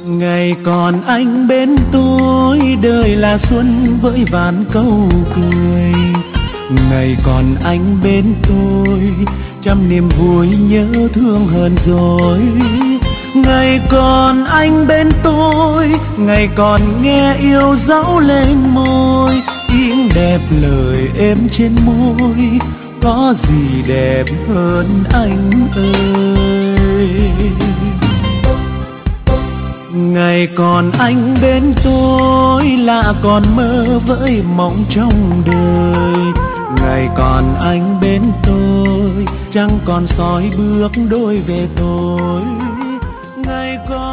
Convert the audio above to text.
Ngày còn anh bên tôi, đời là xuân với vàn câu cười. Ngày còn anh bên tôi, trăm niềm vui nhớ thương hơn rồi. Ngày còn anh bên tôi, ngày còn nghe yêu dấu lên môi. Tiếng đẹp lời êm trên môi, có gì đẹp hơn anh ơi. Ngày còn anh bên tôi, là còn mơ với mộng trong đời. Ngày còn anh bên tôi, chẳng còn soi bước đôi về tôi. Ngày còn